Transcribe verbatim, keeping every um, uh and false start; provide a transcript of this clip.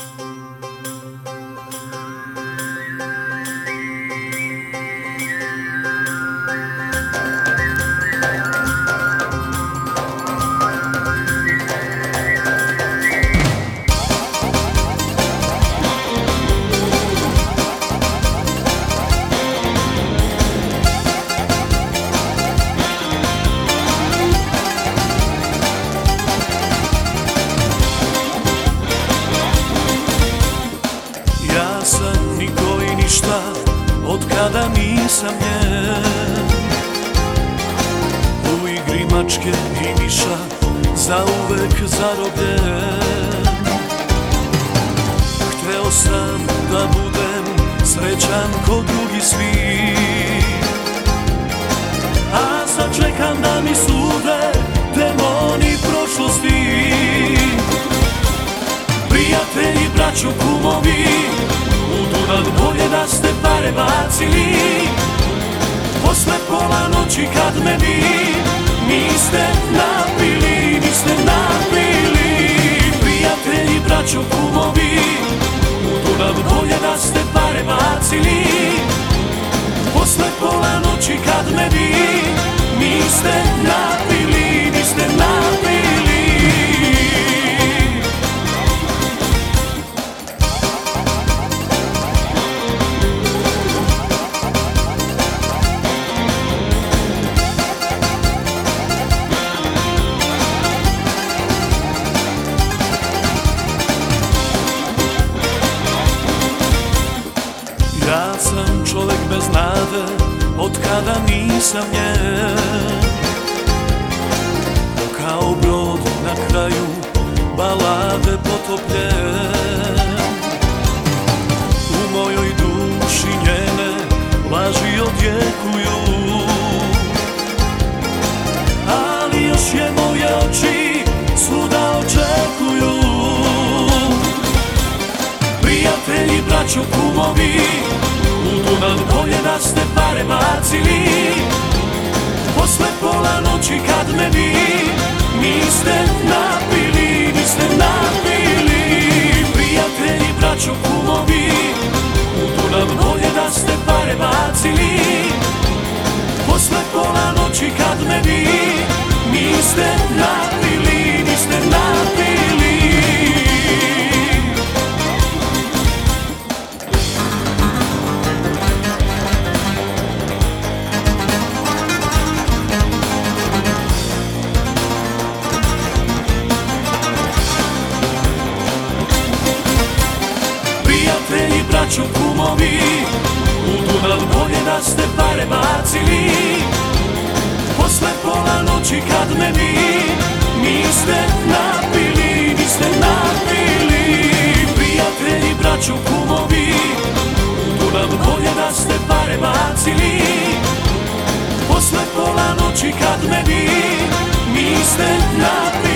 Od kada nisam njen, u igri mačke i miša zauvek zarobljen. Hteo sam da budem srećan ko drugi svi, a sad čekam da mi sude demoni prošlosti. Prijatelji, braćo, kumovi, u Dunav bolje da ste pare bacili. Posle pola noći kad me vi niste napili, niste napili. Prijatelji, braćo, kumovi, u Dunav bolje da ste pare bacili. Posle pola noći kad me vi niste napili, niste napili. Ja sam čovek bez nade, od kada nisam njen, kao brod na kraju balade potopljen. U mojoj duši njene laži odjekuju, ali još je moje oči svuda očekuju. Prijatelji, braćo, kumovi, u Dunav bolje da ste pare bacili. Posle pola noći kad me vi niste napili, niste napili. Prijatelji, braćo, kumovi, u Dunav bolje da ste pare bacili. Posle pola noći kad me vi niste napili, niste napili. Prijatelji, braćo, kumovi, u Dunav bolje da ste pare bacili. Posle pola noći kad me vi niste napili, niste napili. Prijatelji, braćo, kumovi, u Dunav bolje da ste pare bacili. Posle pola noći kad me vi niste napili.